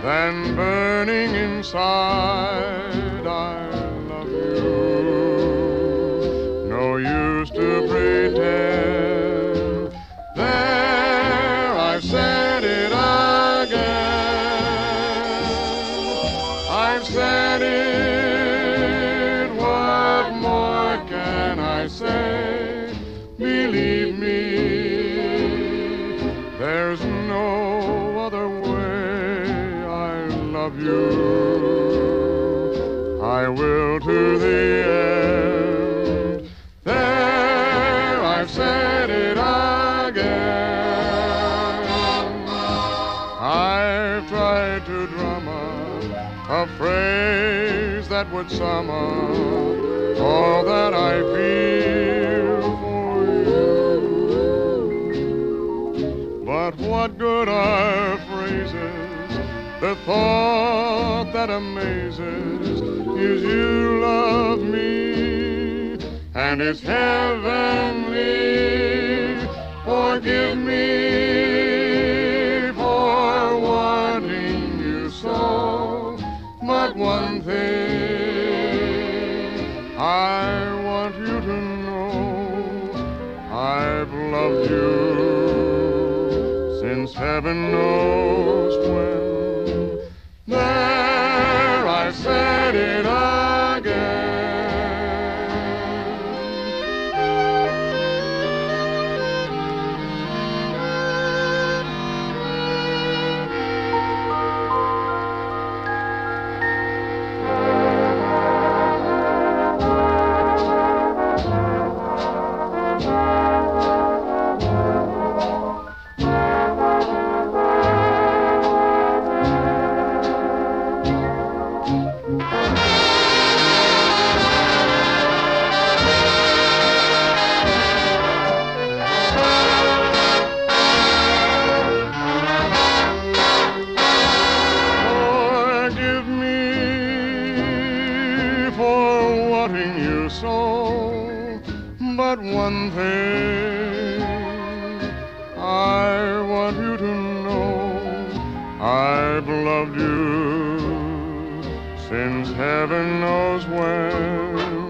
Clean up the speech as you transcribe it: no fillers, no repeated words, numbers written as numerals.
than burning inside. I love you. No use to pretend. There, I've said it again. I've said it. What more can I say? Believe me, there's no other way. I love you. I will to the end. There, I've said it again. I've tried to drum up a phrase that would sum up all that I feel for you. But what good are phrases? The thought that amazes is you love me, and it's heavenly. Forgive me for wanting you so, but one thing I want you to know: I've loved you since heaven knows when. There, I've said it again. You so, but one thing I want you to know: I've loved you since heaven knows when.